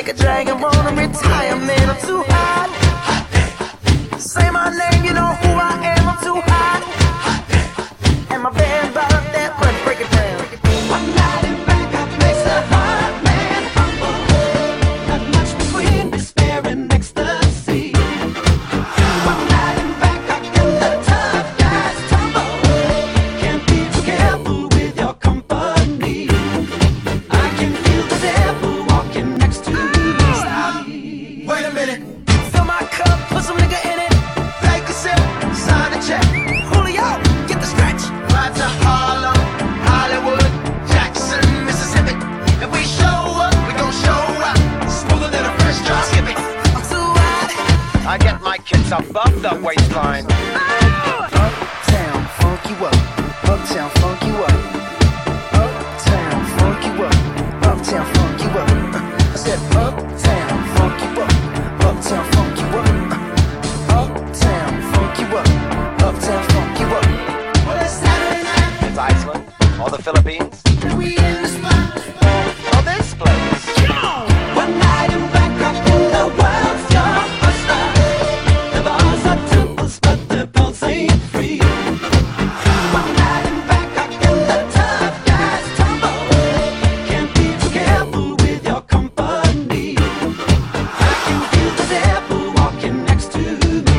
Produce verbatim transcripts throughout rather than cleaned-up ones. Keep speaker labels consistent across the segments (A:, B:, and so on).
A: like a dragon, wanna retire, man, I'm too hot. Say my name, you know who I am, I'm too hot. And my band brought up that money, break it down.
B: One night in Bangkok makes a hard man humble. Not much between despair and ecstasy. One night in Bangkok and the tough guys tumble. Can't be too careful with your company. I can feel the devil walking next to me. Stop.
C: Wait a minute.
A: Fill my cup, put some nigga in it.
C: Take a sip, sign a check.
A: Julio, get the stretch.
C: Ride to Harlem, Hollywood, Jackson, Mississippi. If we show up, we gon' show out. Smoother than a fresh drop. Skip it.
A: I'm too hot.
D: I get my kids above the waistline.
A: Uptown, funk you up. Uptown, funk you up. Uptown, funk you up. Uptown, funk you up. I said uptown, funk you up. Uptown, funk you up. Uptown, funk you up. Uptown, funk you up.
C: Well, it's Saturday night.
D: It's Iceland or the Philippines
C: We in the spot.
D: or this place.
B: One night in Bangkok and the world's your oyster. The bars are temples, but the pulse ain't free. One night in Bangkok and the tough guys tumble. Can't be too careful with your company. I can feel the devil walking next to me.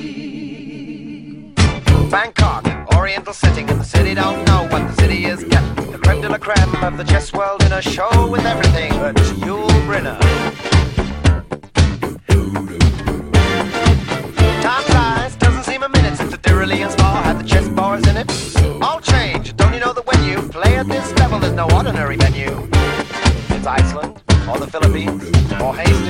D: Bangkok, oriental setting, and the city don't know what the city is getting. The creme de la creme of the chess world in a show with everything but Yul Brynner. Time flies, doesn't seem a minute since the Tyrolean spa had the chess bars in it. All change, don't you know that when you play at this level, there's no ordinary venue. It's Iceland, or the Philippines, or Hastings.